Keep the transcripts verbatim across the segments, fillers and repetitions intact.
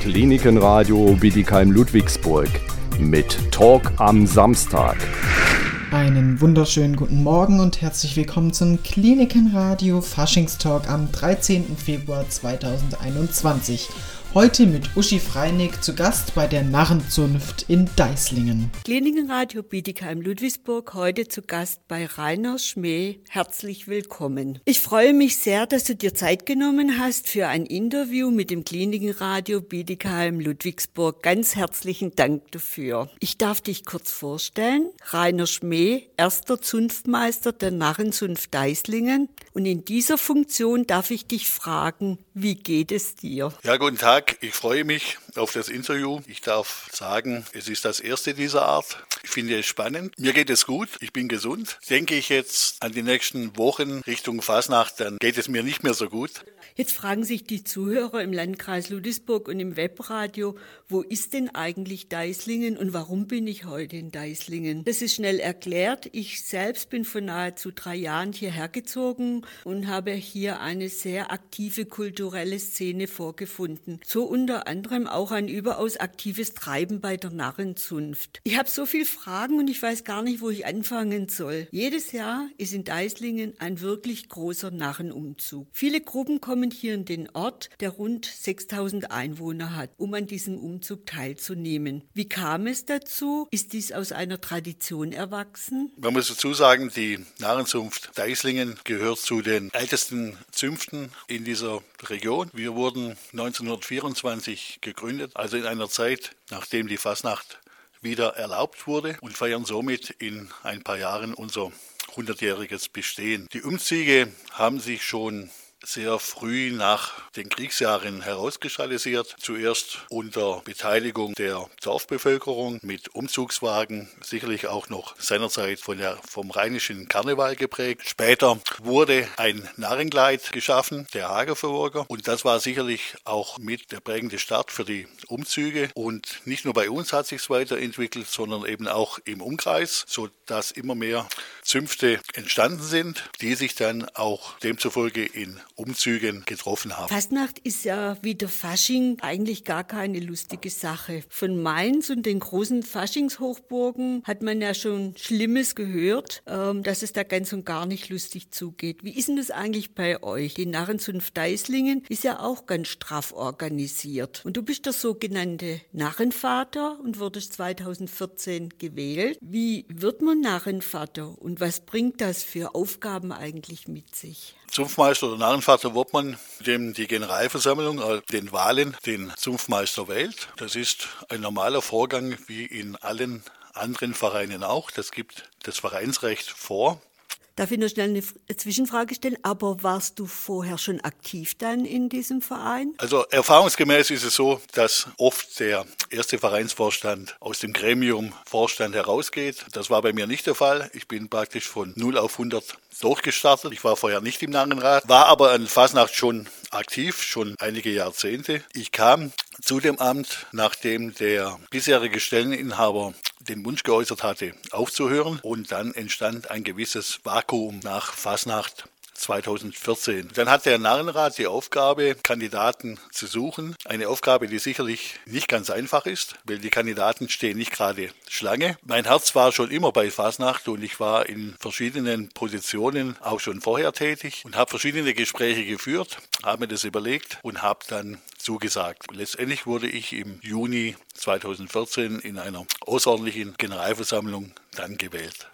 Klinikenradio Bietigheim-Ludwigsburg mit Talk am Samstag. Einen wunderschönen guten Morgen und herzlich willkommen zum Klinikenradio Faschingstalk am dreizehnten Februar zweitausendeinundzwanzig. Heute mit Uschi Freinig zu Gast bei der Narrenzunft in Deislingen. Klinikenradio Bietigheim-Ludwigsburg, heute zu Gast bei Rainer Schmäh. Herzlich willkommen. Ich freue mich sehr, dass du dir Zeit genommen hast für ein Interview mit dem Klinikenradio Bietigheim-Ludwigsburg. Ganz herzlichen Dank dafür. Ich darf dich kurz vorstellen. Rainer Schmäh, erster Zunftmeister der Narrenzunft Deislingen. Und in dieser Funktion darf ich dich fragen, wie geht es dir? Ja, guten Tag. Ich freue mich auf das Interview. Ich darf sagen, es ist das erste dieser Art. Ich finde es spannend. Mir geht es gut. Ich bin gesund. Denke ich jetzt an die nächsten Wochen Richtung Fasnacht, dann geht es mir nicht mehr so gut. Jetzt fragen sich die Zuhörer im Landkreis Ludwigsburg und im Webradio, wo ist denn eigentlich Deislingen und warum bin ich heute in Deislingen? Das ist schnell erklärt. Ich selbst bin vor nahezu drei Jahren hierher gezogen und habe hier eine sehr aktive kulturelle Szene vorgefunden. So unter anderem auch ein überaus aktives Treiben bei der Narrenzunft. Ich habe so viele Fragen und ich weiß gar nicht, wo ich anfangen soll. Jedes Jahr ist in Deislingen ein wirklich großer Narrenumzug. Viele Gruppen kommen hier in den Ort, der rund sechstausend Einwohner hat, um an diesem Umzug teilzunehmen. Wie kam es dazu? Ist dies aus einer Tradition erwachsen? Man muss dazu sagen, die Narrenzunft Deislingen gehört zu den ältesten Zünften in dieser Region. Wir wurden neunzehnhundertvierundzwanzig gegründet, also in einer Zeit, nachdem die Fasnacht wieder erlaubt wurde, und feiern somit in ein paar Jahren unser hundertjähriges Bestehen. Die Umzüge haben sich schon sehr früh nach den Kriegsjahren herauskristallisiert. Zuerst unter Beteiligung der Dorfbevölkerung mit Umzugswagen, sicherlich auch noch seinerzeit von der, vom rheinischen Karneval geprägt. Später wurde ein Narrenkleid geschaffen, der Hagerverwurger, und das war sicherlich auch mit der prägende Start für die Umzüge. Und nicht nur bei uns hat sich es weiterentwickelt, sondern eben auch im Umkreis, sodass immer mehr Zünfte entstanden sind, die sich dann auch demzufolge in Umzügen getroffen haben. Fastnacht ist ja wie der Fasching eigentlich gar keine lustige Sache. Von Mainz und den großen Faschingshochburgen hat man ja schon Schlimmes gehört, dass es da ganz und gar nicht lustig zugeht. Wie ist denn das eigentlich bei euch? Die Narrenzunft Deislingen ist ja auch ganz straff organisiert. Und du bist der sogenannte Narrenvater und wurdest zweitausendvierzehn gewählt. Wie wird man Narrenvater und was bringt das für Aufgaben eigentlich mit sich? Zunftmeister oder Narrenvater wird man, indem die Generalversammlung äh, den Wahlen den Zunftmeister wählt. Das ist ein normaler Vorgang wie in allen anderen Vereinen auch. Das gibt das Vereinsrecht vor. Darf ich noch schnell eine Zwischenfrage stellen? Aber warst du vorher schon aktiv dann in diesem Verein? Also erfahrungsgemäß ist es so, dass oft der erste Vereinsvorstand aus dem Gremium Vorstand herausgeht. Das war bei mir nicht der Fall. Ich bin praktisch von null auf hundert durchgestartet. Ich war vorher nicht im Narrenrat, war aber an Fasnacht schon aktiv, schon einige Jahrzehnte. Ich kam zu dem Amt, nachdem der bisherige Stelleninhaber den Wunsch geäußert hatte, aufzuhören, und dann entstand ein gewisses Vakuum nach Fasnacht zweitausendvierzehn. Dann hat der Narrenrat die Aufgabe, Kandidaten zu suchen. Eine Aufgabe, die sicherlich nicht ganz einfach ist, weil die Kandidaten stehen nicht gerade Schlange. Mein Herz war schon immer bei Fasnacht und ich war in verschiedenen Positionen auch schon vorher tätig und habe verschiedene Gespräche geführt, habe mir das überlegt und habe dann zugesagt. Letztendlich wurde ich im Juni zweitausendvierzehn in einer außerordentlichen Generalversammlung dann gewählt.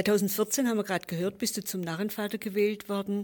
zweitausendvierzehn haben wir gerade gehört, bist du zum Narrenvater gewählt worden.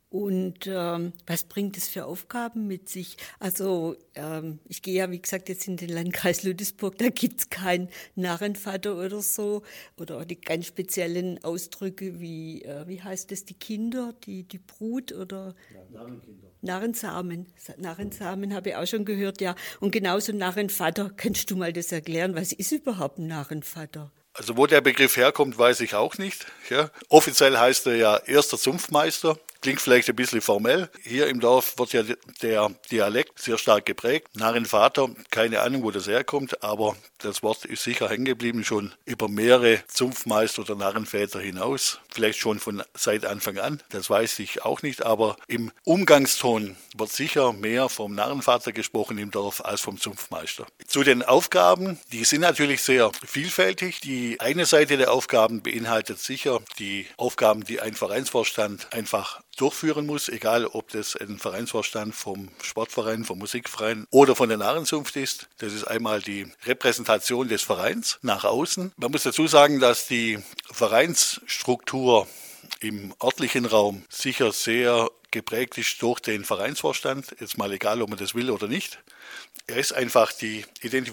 Und ähm, was bringt es für Aufgaben mit sich? Also ähm, ich gehe ja, wie gesagt, jetzt in den Landkreis Ludwigsburg, da gibt es keinen Narrenvater oder so. Oder die ganz speziellen Ausdrücke wie, äh, wie heißt das, die Kinder, die, die Brut oder ja, Narrenkinder. Narrensamen. Narrensamen habe ich auch schon gehört, ja. Und genauso Narrenvater, kannst du mal das erklären? Was ist überhaupt ein Narrenvater? Also wo der Begriff herkommt, weiß ich auch nicht. Ja. Offiziell heißt er ja erster Zunftmeister. Klingt vielleicht ein bisschen formell. Hier im Dorf wird ja der Dialekt sehr stark geprägt. Narrenvater, keine Ahnung, wo das herkommt, aber das Wort ist sicher hängen geblieben, schon über mehrere Zunftmeister oder Narrenväter hinaus. Vielleicht schon von seit Anfang an, das weiß ich auch nicht, aber im Umgangston wird sicher mehr vom Narrenvater gesprochen im Dorf als vom Zunftmeister. Zu den Aufgaben, die sind natürlich sehr vielfältig. Die eine Seite der Aufgaben beinhaltet sicher die Aufgaben, die ein Vereinsvorstand einfach durchführen muss, egal ob das ein Vereinsvorstand vom Sportverein, vom Musikverein oder von der Narrenzunft ist. Das ist einmal die Repräsentation des Vereins nach außen. Man muss dazu sagen, dass die Vereinsstruktur im örtlichen Raum sicher sehr geprägt ist durch den Vereinsvorstand, jetzt mal egal, ob man das will oder nicht. Er ist einfach die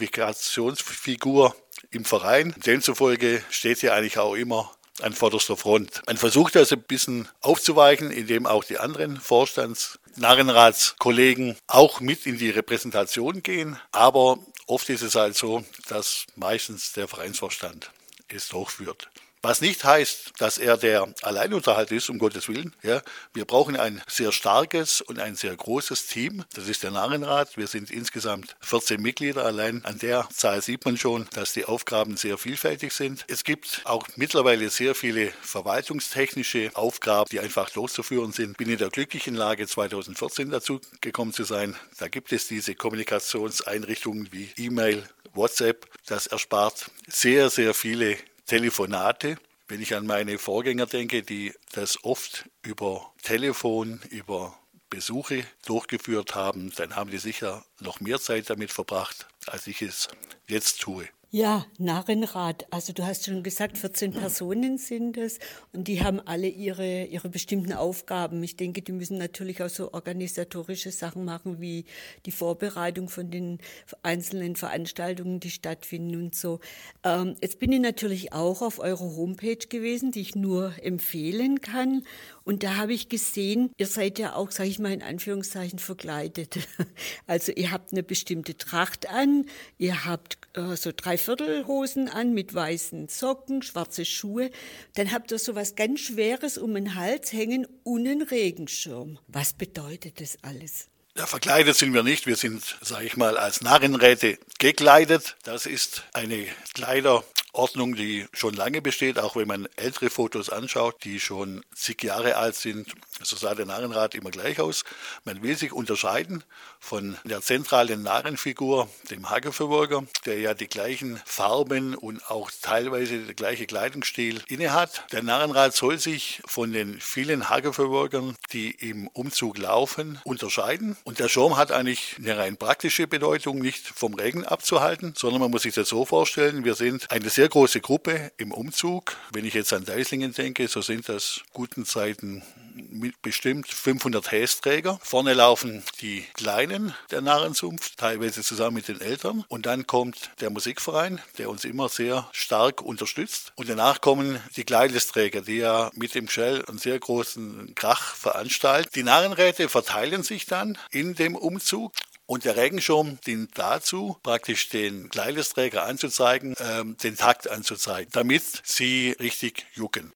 Identifikationsfigur im Verein. Demzufolge steht hier eigentlich auch immer an vorderster Front. Man versucht das ein bisschen aufzuweichen, indem auch die anderen Vorstands-, Narrenratskollegen auch mit in die Repräsentation gehen. Aber oft ist es halt so, dass meistens der Vereinsvorstand es durchführt. Was nicht heißt, dass er der Alleinunterhalt ist, um Gottes Willen. Ja, wir brauchen ein sehr starkes und ein sehr großes Team. Das ist der Narrenrat. Wir sind insgesamt vierzehn Mitglieder. Allein an der Zahl sieht man schon, dass die Aufgaben sehr vielfältig sind. Es gibt auch mittlerweile sehr viele verwaltungstechnische Aufgaben, die einfach durchzuführen sind. Ich bin in der glücklichen Lage, zweitausendvierzehn dazu gekommen zu sein. Da gibt es diese Kommunikationseinrichtungen wie E-Mail, WhatsApp. Das erspart sehr, sehr viele Telefonate. Wenn ich an meine Vorgänger denke, die das oft über Telefon, über Besuche durchgeführt haben, dann haben die sicher noch mehr Zeit damit verbracht, als ich es jetzt tue. Ja, Narrenrat. Also du hast schon gesagt, vierzehn Personen sind es und die haben alle ihre, ihre bestimmten Aufgaben. Ich denke, die müssen natürlich auch so organisatorische Sachen machen, wie die Vorbereitung von den einzelnen Veranstaltungen, die stattfinden und so. Ähm, jetzt bin ich natürlich auch auf eurer Homepage gewesen, die ich nur empfehlen kann. Und da habe ich gesehen, ihr seid ja auch, sage ich mal in Anführungszeichen, verkleidet. Also ihr habt eine bestimmte Tracht an, ihr habt äh, so Dreiviertelhosen an mit weißen Socken, schwarze Schuhe. Dann habt ihr so was ganz Schweres um den Hals hängen und einen Regenschirm. Was bedeutet das alles? Ja, verkleidet sind wir nicht. Wir sind, sage ich mal, als Narrenräte gekleidet. Das ist eine Kleiderordnung, die schon lange besteht, auch wenn man ältere Fotos anschaut, die schon zig Jahre alt sind. So sah der Narrenrat immer gleich aus. Man will sich unterscheiden von der zentralen Narrenfigur, dem Hageverwirker, der ja die gleichen Farben und auch teilweise der gleiche Kleidungsstil innehat. Der Narrenrat soll sich von den vielen Hageverwirkern, die im Umzug laufen, unterscheiden. Und der Schirm hat eigentlich eine rein praktische Bedeutung, nicht vom Regen abzuhalten, sondern man muss sich das so vorstellen, wir sind eine sehr große Gruppe im Umzug. Wenn ich jetzt an Deislingen denke, so sind das guten Zeiten mit bestimmt fünfhundert Hästräger. Vorne laufen die Kleinen der Narrenzunft, teilweise zusammen mit den Eltern. Und dann kommt der Musikverein, der uns immer sehr stark unterstützt. Und danach kommen die Kleidesträger, die ja mit dem Shell einen sehr großen Krach veranstalten. Die Narrenräte verteilen sich dann in dem Umzug. Und der Regenschirm dient dazu, praktisch den Kleidesträger anzuzeigen, äh, den Takt anzuzeigen, damit sie richtig jucken.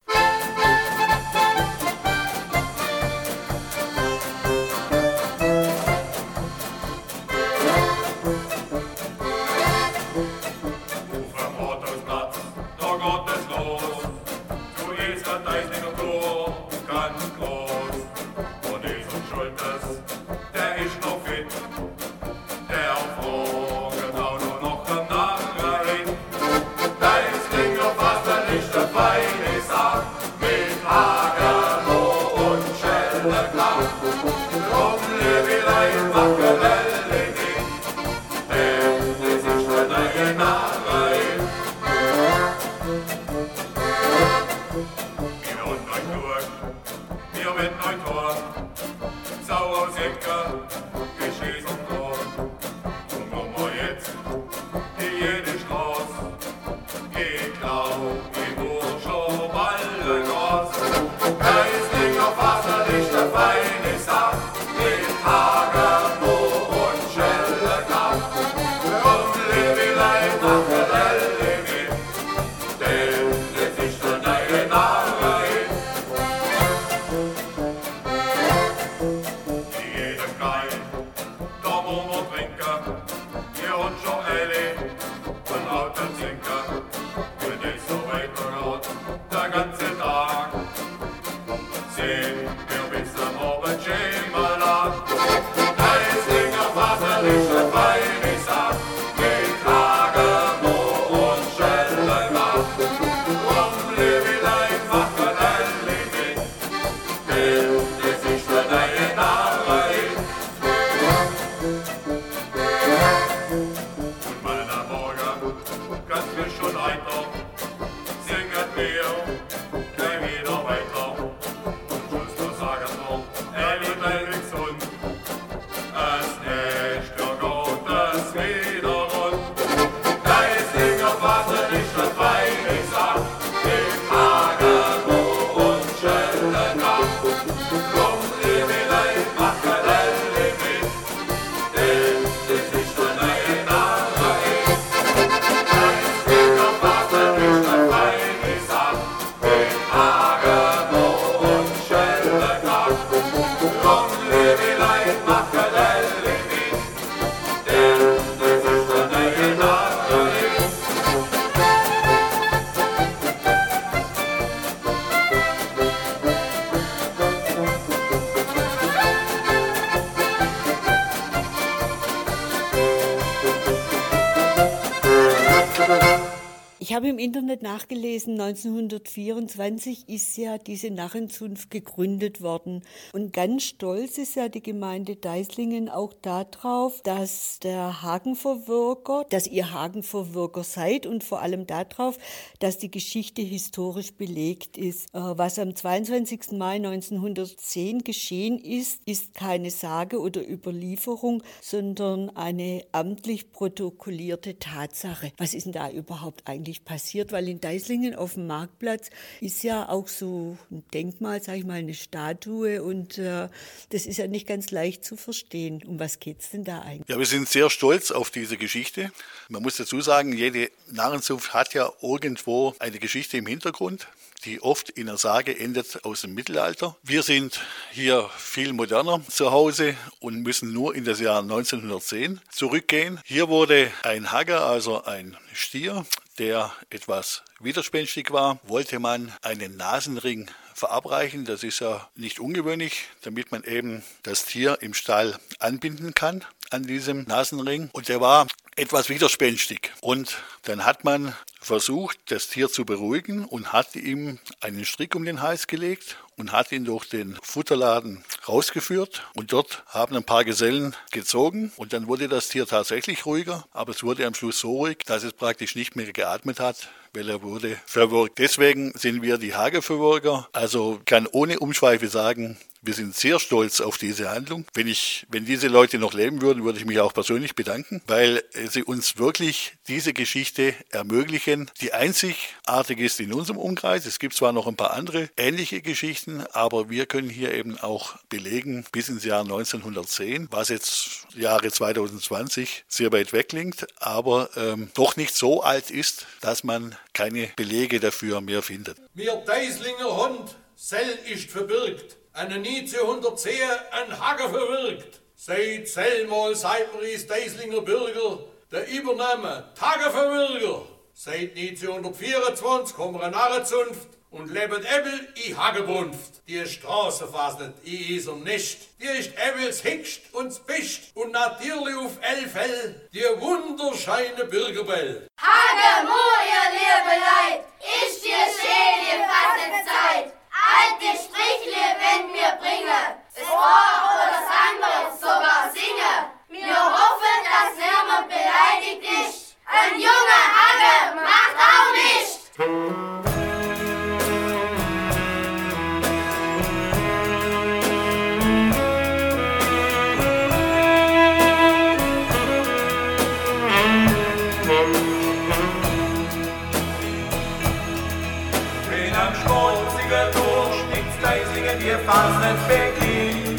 Feine Sache. Ich habe im Internet nachgelesen, neunzehnhundertvierundzwanzig ist ja diese Narrenzunft gegründet worden. Und ganz stolz ist ja die Gemeinde Deislingen auch darauf, dass der Hagenverwirker, dass ihr Hagenverwirker seid und vor allem darauf, dass die Geschichte historisch belegt ist. Was am zweiundzwanzigsten Mai neunzehnhundertzehn geschehen ist, ist keine Sage oder Überlieferung, sondern eine amtlich protokollierte Tatsache. Was ist denn da überhaupt eigentlich passiert? Weil in Deislingen auf dem Marktplatz ist ja auch so ein Denkmal, sage ich mal, eine Statue und äh, das ist ja nicht ganz leicht zu verstehen. Um was geht es denn da eigentlich? Ja, wir sind sehr stolz auf diese Geschichte. Man muss dazu sagen, jede Narrenzunft hat ja irgendwo eine Geschichte im Hintergrund, die oft in einer Sage endet aus dem Mittelalter. Wir sind hier viel moderner zu Hause und müssen nur in das Jahr neunzehnhundertzehn zurückgehen. Hier wurde ein Hagger, also ein Stier, der etwas widerspenstig war, wollte man einen Nasenring verabreichen. Das ist ja nicht ungewöhnlich, damit man eben das Tier im Stall anbinden kann an diesem Nasenring. Und der war etwas widerspenstig. Und dann hat man versucht, das Tier zu beruhigen und hat ihm einen Strick um den Hals gelegt und hat ihn durch den Futterladen rausgeführt. Und dort haben ein paar Gesellen gezogen und dann wurde das Tier tatsächlich ruhiger. Aber es wurde am Schluss so ruhig, dass es praktisch nicht mehr geatmet hat, weil er wurde verwirkt. Deswegen sind wir die Hagerverwirker. Also kann ohne Umschweife sagen, wir sind sehr stolz auf diese Handlung. Wenn ich, wenn diese Leute noch leben würden, würde ich mich auch persönlich bedanken, weil sie uns wirklich diese Geschichte ermöglichen, die einzigartig ist in unserem Umkreis. Es gibt zwar noch ein paar andere ähnliche Geschichten, aber wir können hier eben auch belegen, bis ins Jahr neunzehnhundertzehn, was jetzt Jahre zweitausendzwanzig sehr weit weg klingt, aber ähm, doch nicht so alt ist, dass man keine Belege dafür mehr findet. Mir Deislinger Hund, Sell ist verbirgt. Eine neunzehnhundertzehn ein Hager verwirkt. Seit Sellmal seit mir ist Deislinger Bürger, der Übernahme Tageverwirker. Seit neunzehnhundertvierundzwanzig kommen wir Narrenzunft und leben Ebel i Hagebrunft. Die Straße fasnet, i is er nicht. Die ist Ebels Hickst und Bischt und natürlich auf elf Fell die wunderscheine Bürgerbell. Hage, ihr liebe Leid, ist dir schön gefasset Zeit. Alte Sprichle, wenn wir bringen, das Wort oder das andere sogar singen. Wir hoffen, dass niemand beleidigt ist. Ein junger Hagge macht auch nicht. Wenn am schmutzigen Durchschnitts Deislingen wir fast beginnt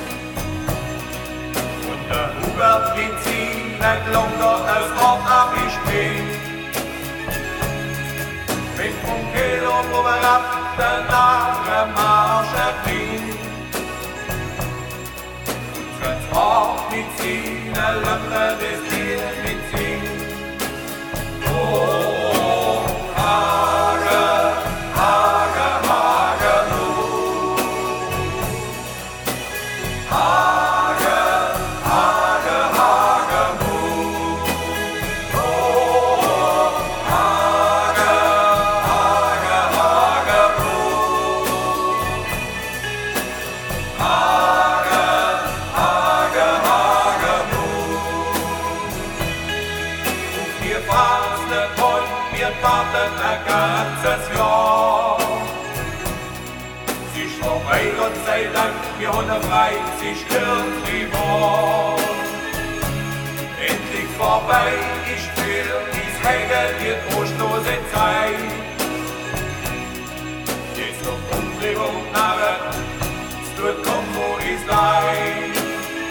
und der Hubert mit sie nicht longer das Wort abgespielt. Wenn vom Keller oben ab der Narrenmarsch erklingt und das Wort mit sie eine Lampe des Tier mit singt. Oh, Hage, Hage, Hage, nu. Hage, Hage, Hage, nu. Oh, Hage, Hage, Hage, nu. Hage, Hage, Hage, nu. Und wir fahren und wir warten ein ganzes Jahr. Sie ist vorbei, Gott sei Dank, wir haben frei, sie stirbt die Wort. Endlich vorbei, ich will dies hängen, die trostlose Zeit. Jetzt noch Umdrehung Narren, es tut kommen, wo ist leid.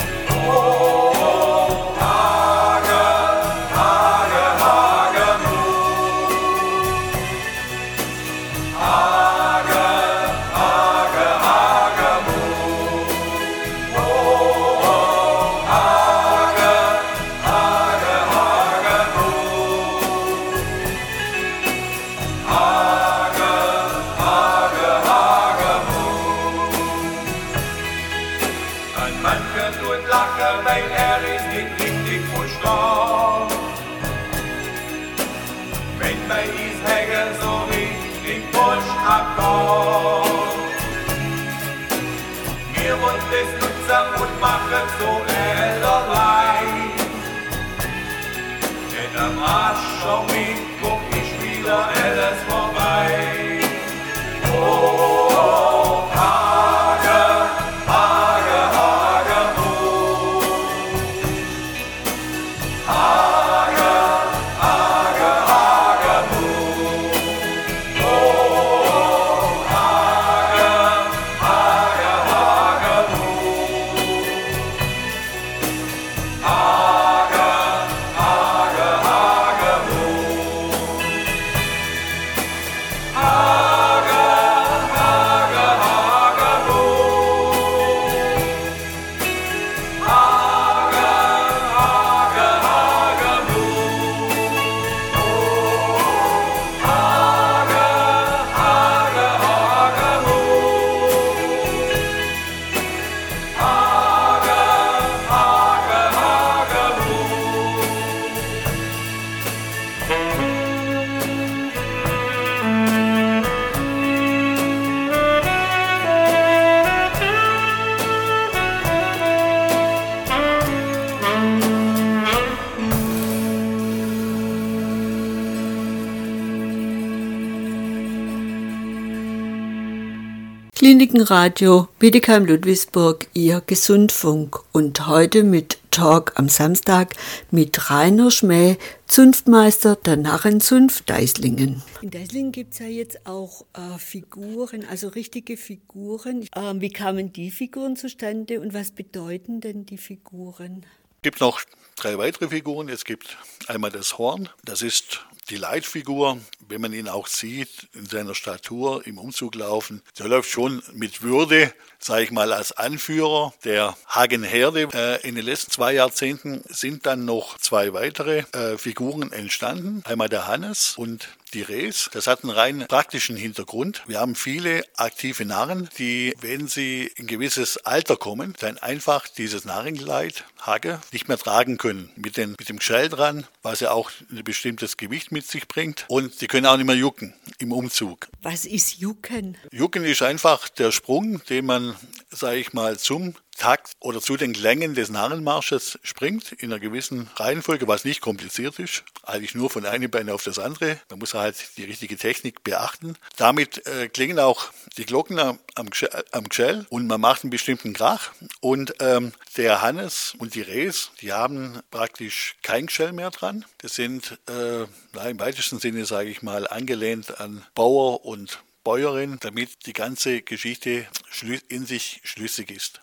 Oh, Hage, Hage, Hage, nu. Hage, Hage, Hage, nu. Oh, Hage, Hage, Hage, nu. Hage, Hage, Hage, nu. Ein Mann wird und lachen, weil am Aschermiet guck ich wieder alles vorbei. Oh, Hage, Hage, Hagebuch. Hage, Hage, Hagebuch. Oh, Hage, Hage, Hagebuch. Hage, Hage, Hagebuch. Hage, Hage, Hagebuch. Hage, Hage, Hagebuch. Oh, Hage, Hage, Hagebuch. Hage, Hage, Klinikenradio Bietigheim-Ludwigsburg, Ihr Gesundfunk. Und heute mit Talk am Samstag mit Rainer Schmäh, Zunftmeister der Narrenzunft Deislingen. In Deislingen gibt es ja jetzt auch äh, Figuren, also richtige Figuren. Ähm, wie kamen die Figuren zustande und was bedeuten denn die Figuren? Es gibt noch drei weitere Figuren. Es gibt einmal das Horn, das ist die Leitfigur, wenn man ihn auch sieht, in seiner Statur im Umzug laufen, der läuft schon mit Würde, sage ich mal, als Anführer der Hagenherde. Äh, in den letzten zwei Jahrzehnten sind dann noch zwei weitere äh, Figuren entstanden. Einmal der Hannes und die Res. Das hat einen rein praktischen Hintergrund. Wir haben viele aktive Narren, die, wenn sie in ein gewisses Alter kommen, dann einfach dieses Narrenkleid, Hage, nicht mehr tragen können. Mit, den, mit dem Gschell dran, was ja auch ein bestimmtes Gewicht mit sich bringt. Und sie können auch nicht mehr jucken im Umzug. Was ist Jucken? Jucken ist einfach der Sprung, den man, sage ich mal, zum Takt oder zu den Klängen des Narrenmarsches springt, in einer gewissen Reihenfolge, was nicht kompliziert ist, eigentlich nur von einem Bein auf das andere. Man muss halt die richtige Technik beachten. Damit äh, klingen auch die Glocken am, am, am Gschell und man macht einen bestimmten Krach. Und ähm, der Hannes und die Res, die haben praktisch kein Gschell mehr dran. Das sind äh, na, im weitesten Sinne, sage ich mal, angelehnt an Bauer und Bäuerin, damit die ganze Geschichte in sich schlüssig ist.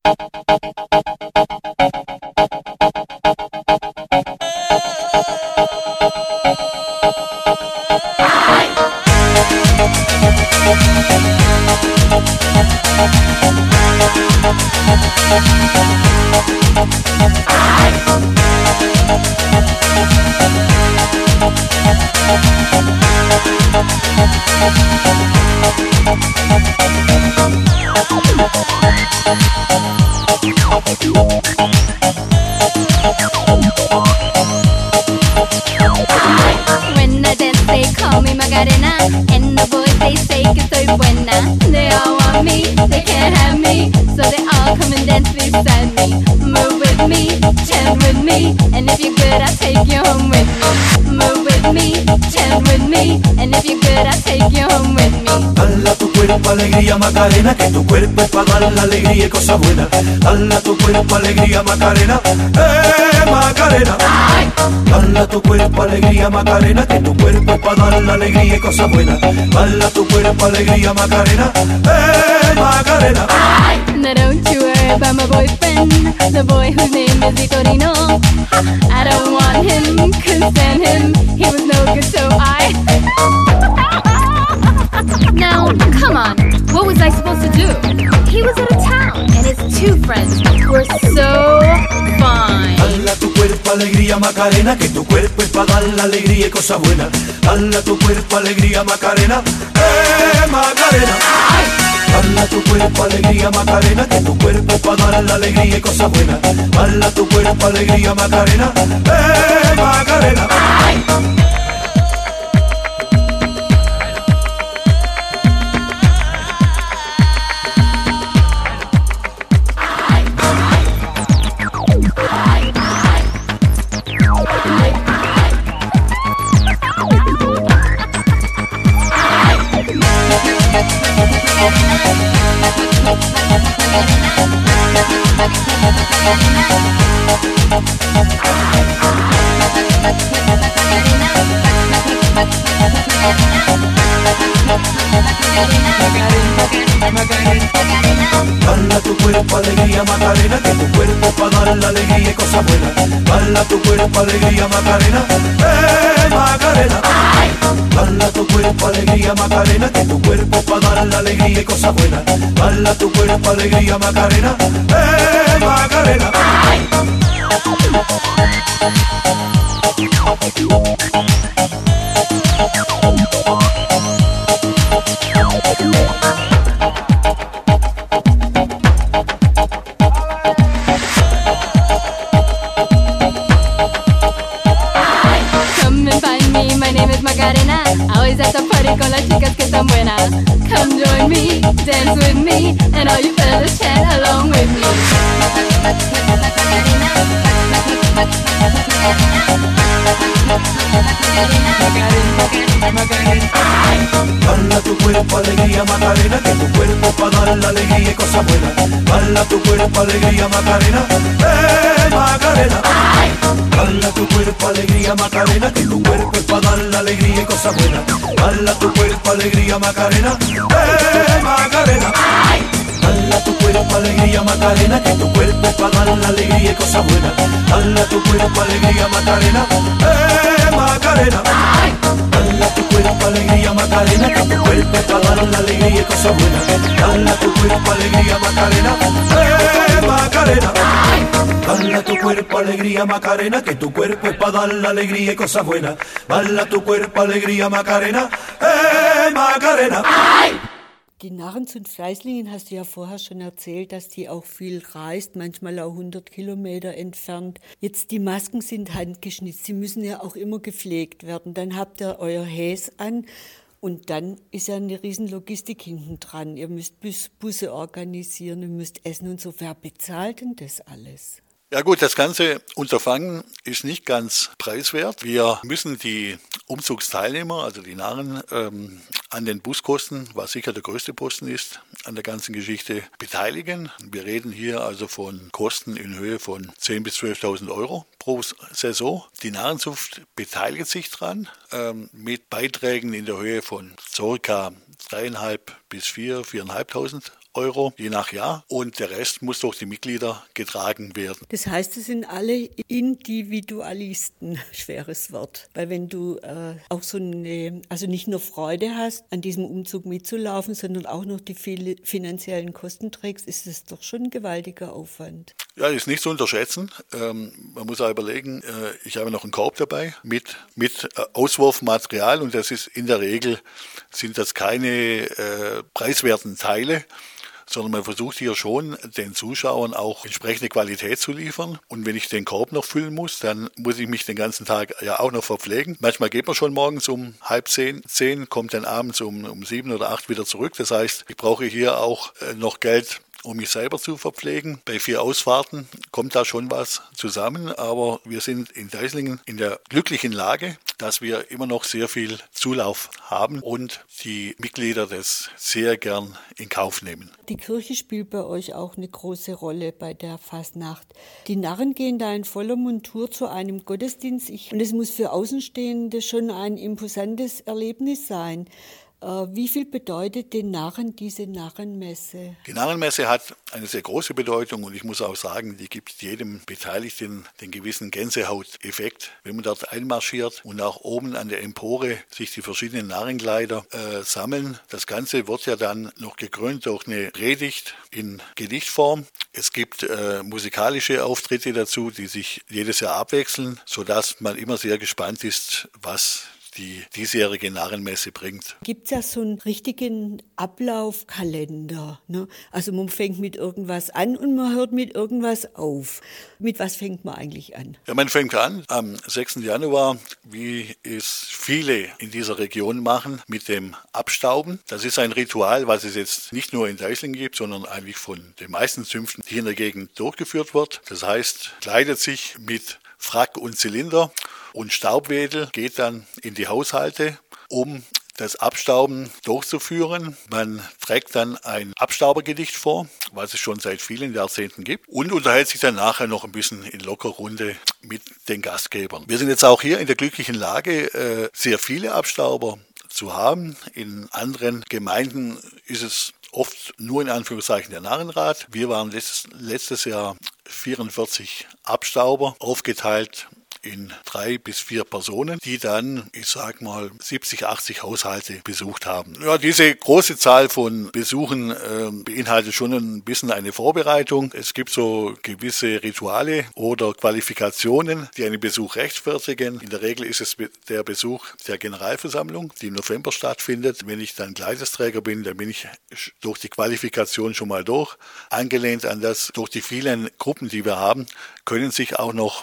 When I dance, they call me Macarena, and the boys they say que soy buena. They all want me, they can't have me, so they all come and dance beside me. Move with me, chant with me, and if you're good, I'll take you home with me. Move with me, chant with me, and if you're good, I'll take you home with me. Dale a tu cuerpo alegría Macarena, que tu cuerpo es para dar la alegría y cosas buenas. Dale a tu cuerpo alegría Macarena, eh Macarena. Dale a tu cuerpo alegría Macarena, que tu cuerpo es para dar la alegría y cosas buenas. Dale a tu cuerpo alegría Macarena, eh Macarena. Now don't you worry about my boyfriend, the boy whose name is Vitorino. I don't want him, couldn't stand him, he was no good, so I... Now, come on, what was I supposed to do? He was out of town, and his two friends were so fine. Dale a tu cuerpo alegría Macarena, que tu cuerpo es para dar la alegría y cosas buenas. Dale a tu cuerpo alegría Macarena, eh Macarena. Dale a tu cuerpo alegría Macarena, que tu cuerpo es para dar la alegría y cosas buenas. Dale a tu cuerpo alegría Macarena, eh Macarena. Bala tu cuerpo, alegría, Macarena, que tu cuerpo pa' dar la alegría y cosas buenas. Bala tu cuerpo, alegría, Macarena, eh, Macarena. Bala tu cuerpo, alegría, Macarena, que tu cuerpo pa' dar la alegría y cosas buenas. Bala tu cuerpo, alegría, Macarena, eh, Macarena. Come and find me, my name is Macarena. Always at the party con las chicas que están buenas. Come join me, dance with me, and all you fellas chat along with me. Bala tu cuerpo, alegría, Macarena, que tu cuerpo pa' dar la alegría y cosas buenas. Bala tu cuerpo, alegría, Macarena, eh, Macarena. Bala tu cuerpo, alegría, Macarena, que tu cuerpo es pa' dar la alegría y cosas buenas. Bala tu cuerpo, alegría, Macarena, eh, Macarena. Bala tu cuerpo, alegría, Macarena, que tu cuerpo es pa' dar la alegría y cosas buenas. Bala tu cuerpo, alegría, Macarena, eh, Macarena. Bala tu cuerpo, alegría, Macarena, que tu cuerpo es pa' dar la alegría y cosas buenas. Bala tu cuerpo, alegría, Macarena, eh, Macarena. Bala tu cuerpo, alegría, Macarena, que tu cuerpo es pa' dar la alegría y cosas buenas. Bala tu cuerpo, alegría, Macarena, eh, Macarena. Die Narren zu Deislingen hast du ja vorher schon erzählt, dass die auch viel reist, manchmal auch hundert Kilometer entfernt. Jetzt die Masken sind handgeschnitzt, sie müssen ja auch immer gepflegt werden. Dann habt ihr euer Häs an und dann ist ja eine riesen Logistik hinten dran. Ihr müsst Bus, Busse organisieren, ihr müsst essen und so. Wer bezahlt denn das alles? Ja gut, das ganze Unterfangen ist nicht ganz preiswert. Wir müssen die Umzugsteilnehmer, also die Narren, ähm, an den Buskosten, was sicher der größte Posten ist, an der ganzen Geschichte beteiligen. Wir reden hier also von Kosten in Höhe von zehntausend bis zwölftausend Euro pro Saison. Die Narrenzucht beteiligt sich dran ähm, mit Beiträgen in der Höhe von ca. dreieinhalb bis vier, viereinhalbtausend Euro, je nach Jahr. Und der Rest muss durch die Mitglieder getragen werden. Das heißt, es sind alle Individualisten, schweres Wort. Weil wenn du äh, auch so eine, also nicht nur Freude hast, an diesem Umzug mitzulaufen, sondern auch noch die viele finanziellen Kosten trägst, ist es doch schon ein gewaltiger Aufwand. Ja, ist nicht zu unterschätzen. Ähm, man muss auch überlegen, äh, ich habe noch einen Korb dabei mit, mit äh, Auswurfmaterial und das ist in der Regel, sind das keine äh, preiswerten Teile, sondern man versucht hier schon, den Zuschauern auch entsprechende Qualität zu liefern. Und wenn ich den Korb noch füllen muss, dann muss ich mich den ganzen Tag ja auch noch verpflegen. Manchmal geht man schon morgens um halb zehn, zehn, kommt dann abends um, um sieben oder acht wieder zurück. Das heißt, ich brauche hier auch äh, noch Geld, um mich selber zu verpflegen. Bei vier Ausfahrten kommt da schon was zusammen, aber wir sind in Deislingen in der glücklichen Lage, dass wir immer noch sehr viel Zulauf haben und die Mitglieder das sehr gern in Kauf nehmen. Die Kirche spielt bei euch auch eine große Rolle bei der Fasnacht. Die Narren gehen da in voller Montur zu einem Gottesdienst ich, und es muss für Außenstehende schon ein imposantes Erlebnis sein. Wie viel bedeutet den Narren diese Narrenmesse? Die Narrenmesse hat eine sehr große Bedeutung und ich muss auch sagen, die gibt jedem Beteiligten den gewissen Gänsehauteffekt. Wenn man dort einmarschiert und auch oben an der Empore sich die verschiedenen Narrenkleider äh, sammeln. Das Ganze wird ja dann noch gekrönt durch eine Predigt in Gedichtform. Es gibt äh, musikalische Auftritte dazu, die sich jedes Jahr abwechseln, sodass man immer sehr gespannt ist, was die diesjährige Narrenmesse bringt. Gibt es ja so einen richtigen Ablaufkalender, ne? Also man fängt mit irgendwas an und man hört mit irgendwas auf. Mit was fängt man eigentlich an? Ja, man fängt an am sechsten Januar, wie es viele in dieser Region machen, mit dem Abstauben. Das ist ein Ritual, was es jetzt nicht nur in Deislingen gibt, sondern eigentlich von den meisten Zünften hier in der Gegend durchgeführt wird. Das heißt, kleidet sich mit Frack und Zylinder und Staubwedel, geht dann in die Haushalte, um das Abstauben durchzuführen. Man trägt dann ein Abstaubergedicht vor, was es schon seit vielen Jahrzehnten gibt, und unterhält sich dann nachher noch ein bisschen in lockerer Runde mit den Gastgebern. Wir sind jetzt auch hier in der glücklichen Lage, sehr viele Abstauber zu haben. In anderen Gemeinden ist es oft nur in Anführungszeichen der Narrenrat. Wir waren letztes, letztes Jahr vierundvierzig Abstauber, aufgeteilt in drei bis vier Personen, die dann, ich sag mal, siebzig, achtzig Haushalte besucht haben. Ja, diese große Zahl von Besuchen äh, beinhaltet schon ein bisschen eine Vorbereitung. Es gibt so gewisse Rituale oder Qualifikationen, die einen Besuch rechtfertigen. In der Regel ist es der Besuch der Generalversammlung, die im November stattfindet. Wenn ich dann Kleidesträger bin, dann bin ich durch die Qualifikation schon mal durch. Angelehnt an das, durch die vielen Gruppen, die wir haben, können sich auch noch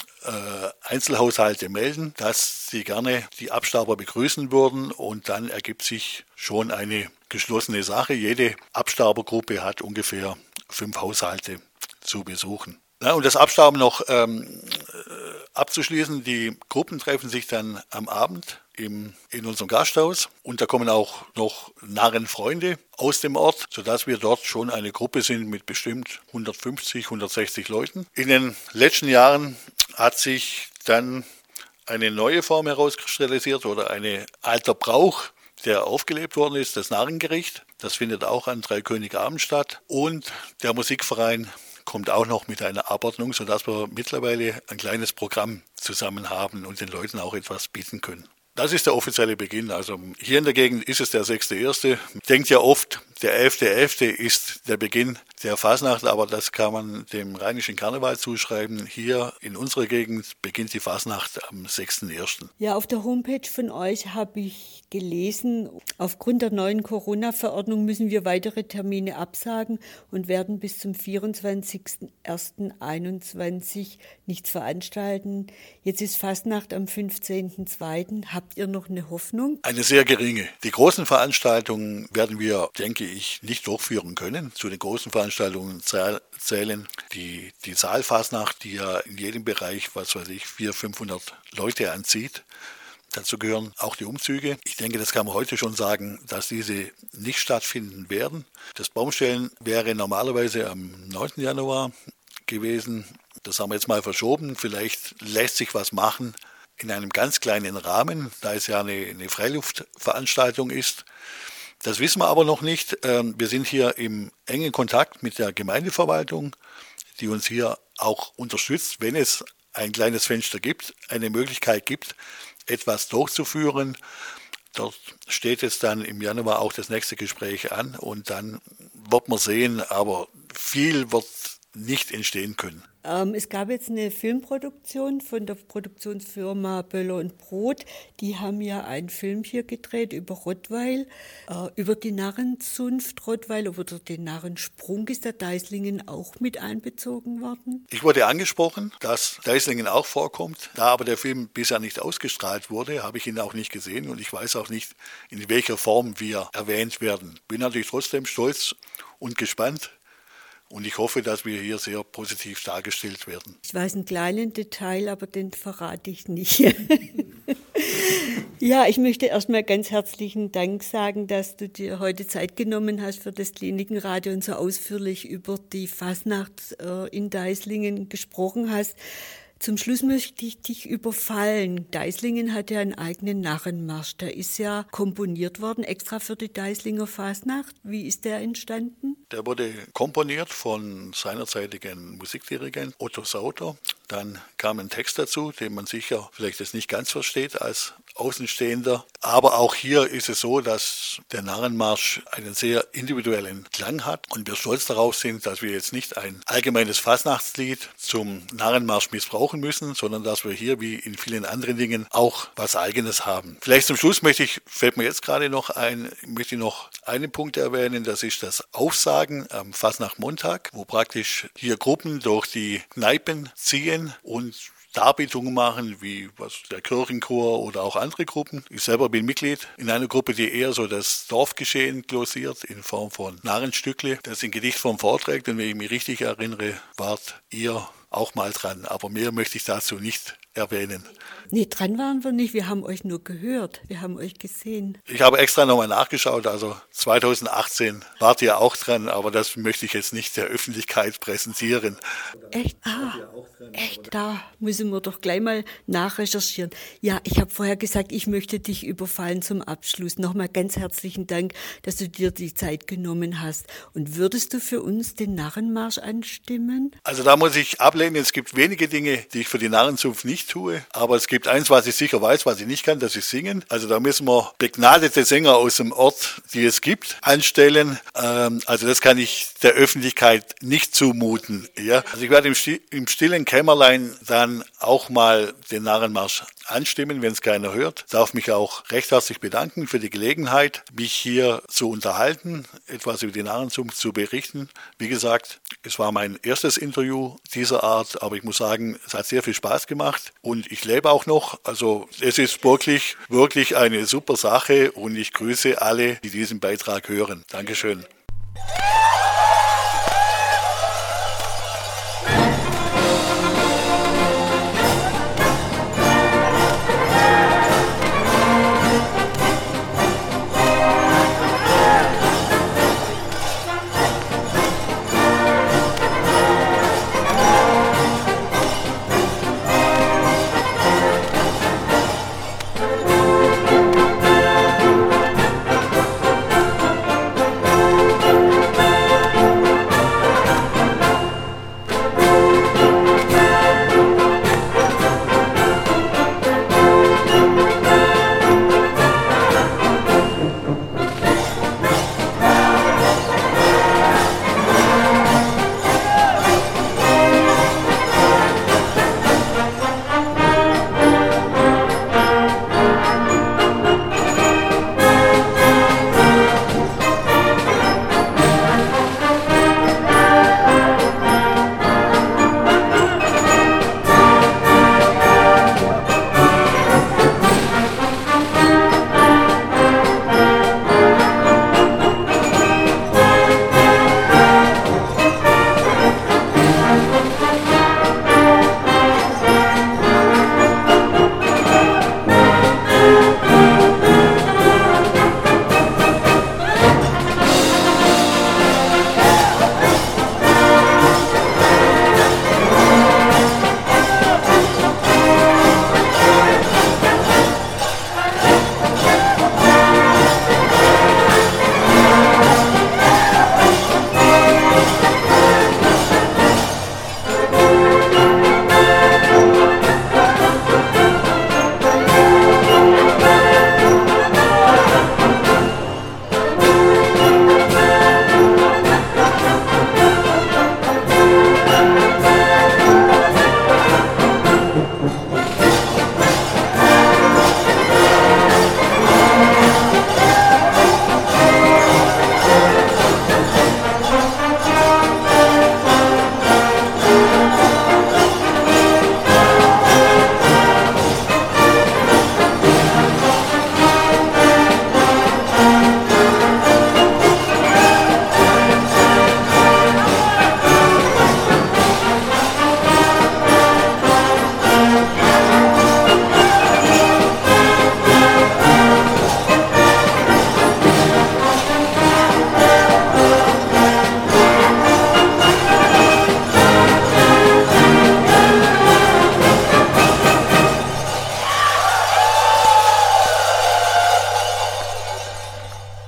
Einzelhaushalte melden, dass sie gerne die Abstauber begrüßen würden, und dann ergibt sich schon eine geschlossene Sache. Jede Abstaubergruppe hat ungefähr fünf Haushalte zu besuchen. Ja, und das Abstauben noch ähm, abzuschließen, die Gruppen treffen sich dann am Abend im, in unserem Gasthaus, und da kommen auch noch Narrenfreunde aus dem Ort, sodass wir dort schon eine Gruppe sind mit bestimmt hundertfünfzig, hundertsechzig Leuten. In den letzten Jahren hat sich dann eine neue Form herauskristallisiert oder ein alter Brauch, der aufgelebt worden ist, das Narrengericht. Das findet auch an Dreikönigabend statt, und der Musikverein kommt auch noch mit einer Abordnung, sodass wir mittlerweile ein kleines Programm zusammen haben und den Leuten auch etwas bieten können. Das ist der offizielle Beginn. Also hier in der Gegend ist es der sechste erste Denkt ja oft, der elfte elfte ist der Beginn der Fasnacht, aber das kann man dem rheinischen Karneval zuschreiben. Hier in unserer Gegend beginnt die Fasnacht am sechsten ersten Ja, auf der Homepage von euch habe ich gelesen, aufgrund der neuen Corona-Verordnung müssen wir weitere Termine absagen und werden bis zum vierundzwanzigsten ersten einundzwanzig nichts veranstalten. Jetzt ist Fasnacht am fünfzehnten zweiten Habt ihr noch eine Hoffnung? Eine sehr geringe. Die großen Veranstaltungen werden wir, denke ich, nicht durchführen können. Zu den großen Veranstaltungen zählen die, die Saalfasnacht, die ja in jedem Bereich, was weiß ich, vierhundert, fünfhundert Leute anzieht. Dazu gehören auch die Umzüge. Ich denke, das kann man heute schon sagen, dass diese nicht stattfinden werden. Das Baumstellen wäre normalerweise am neunten Januar gewesen. Das haben wir jetzt mal verschoben. Vielleicht lässt sich was machen in einem ganz kleinen Rahmen, da es ja eine, eine Freiluftveranstaltung ist. Das wissen wir aber noch nicht. Wir sind hier im engen Kontakt mit der Gemeindeverwaltung, die uns hier auch unterstützt, wenn es ein kleines Fenster gibt, eine Möglichkeit gibt, etwas durchzuführen. Dort steht jetzt dann im Januar auch das nächste Gespräch an, und dann wird man sehen, aber viel wird nicht entstehen können. Ähm, es gab jetzt eine Filmproduktion von der Produktionsfirma Böller und Brot. Die haben ja einen Film hier gedreht über Rottweil, äh, über die Narrenzunft Rottweil, oder den Narrensprung. Ist der Deislingen auch mit einbezogen worden? Ich wurde angesprochen, dass Deislingen auch vorkommt. Da aber der Film bisher nicht ausgestrahlt wurde, habe ich ihn auch nicht gesehen, und ich weiß auch nicht, in welcher Form wir erwähnt werden. Bin natürlich trotzdem stolz und gespannt. Und ich hoffe, dass wir hier sehr positiv dargestellt werden. Ich weiß einen kleinen Detail, aber den verrate ich nicht. Ja, ich möchte erstmal ganz herzlichen Dank sagen, dass du dir heute Zeit genommen hast für das Klinikenradio und so ausführlich über die Fasnacht in Deislingen gesprochen hast. Zum Schluss möchte ich dich überfallen. Deislingen hat ja einen eigenen Narrenmarsch. Der ist ja komponiert worden, extra für die Deislinger Fasnacht. Wie ist der entstanden? Der wurde komponiert von seinerzeitigen Musikdirigent Otto Sauter. Dann kam ein Text dazu, den man sicher vielleicht jetzt nicht ganz versteht als Außenstehender. Aber auch hier ist es so, dass der Narrenmarsch einen sehr individuellen Klang hat und wir stolz darauf sind, dass wir jetzt nicht ein allgemeines Fasnachtslied zum Narrenmarsch missbrauchen müssen, sondern dass wir hier wie in vielen anderen Dingen auch was Eigenes haben. Vielleicht zum Schluss möchte ich, fällt mir jetzt gerade noch ein, möchte ich noch einen Punkt erwähnen, das ist das Aufsagen am Fasnachtmontag, wo praktisch hier Gruppen durch die Kneipen ziehen und Darbietungen machen, wie was der Kirchenchor oder auch andere Gruppen. Ich selber bin Mitglied in einer Gruppe, die eher so das Dorfgeschehen glossiert in Form von Narrenstückle, das in Gedichtform vorträgt. Und wenn ich mich richtig erinnere, wart ihr auch mal dran. Aber mehr möchte ich dazu nicht erwähnen. Nee, dran waren wir nicht, wir haben euch nur gehört, wir haben euch gesehen. Ich habe extra nochmal nachgeschaut, also zweitausendachtzehn wart ihr auch dran, aber das möchte ich jetzt nicht der Öffentlichkeit präsentieren. Echt? Ah, echt? Da müssen wir doch gleich mal nachrecherchieren. Ja, ich habe vorher gesagt, ich möchte dich überfallen zum Abschluss. Nochmal ganz herzlichen Dank, dass du dir die Zeit genommen hast. Und würdest du für uns den Narrenmarsch anstimmen? Also da muss ich ablehnen, es gibt wenige Dinge, die ich für die Narrenzunft nicht tue, aber es gibt eins, was ich sicher weiß, was ich nicht kann, das ist singen. Also da müssen wir begnadete Sänger aus dem Ort, die es gibt, anstellen. Ähm, also das kann ich der Öffentlichkeit nicht zumuten. Ja? Also ich werde im, Sti- im stillen Kämmerlein dann auch mal den Narrenmarsch anstimmen, wenn es keiner hört. Darf mich auch recht herzlich bedanken für die Gelegenheit, mich hier zu unterhalten, etwas über die Narrenzunft zu berichten. Wie gesagt, es war mein erstes Interview dieser Art, aber ich muss sagen, es hat sehr viel Spaß gemacht und ich lebe auch noch. Also es ist wirklich, wirklich eine super Sache und ich grüße alle, die diesen Beitrag hören. Dankeschön.